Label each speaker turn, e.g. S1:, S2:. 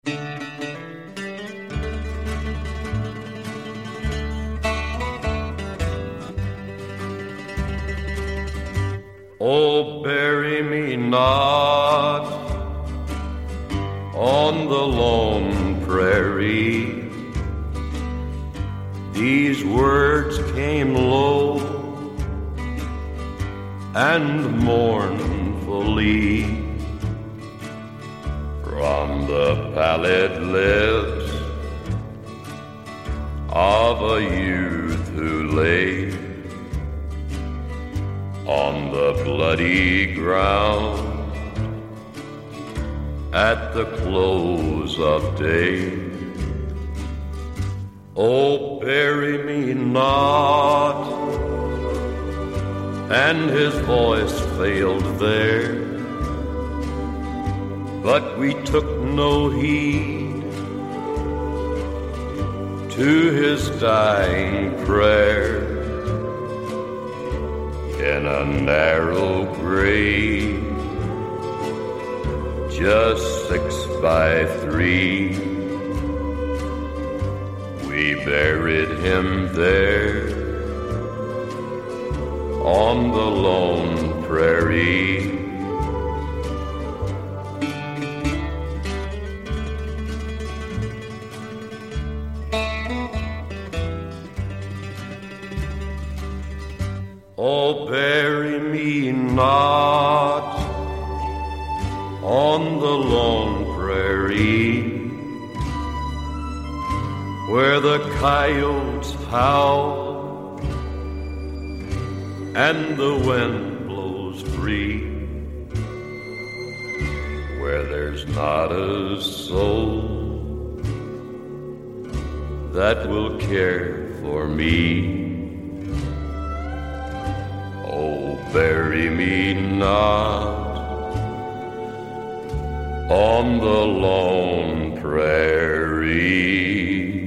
S1: Oh, bury me not on the lone prairie. These words came low and mournfully from the pallid lips of a youth who lay on the bloody ground at the close of day. Oh, bury me not. And his voice failed there, but we took no heed to his dying prayer. In a narrow grave, just 6x3, we buried him there on the lone prairie. Oh, bury me not on the lone prairie, where the coyotes howl and the wind blows free, where there's not a soul that will care for me. Oh, bury me not on the lone prairie.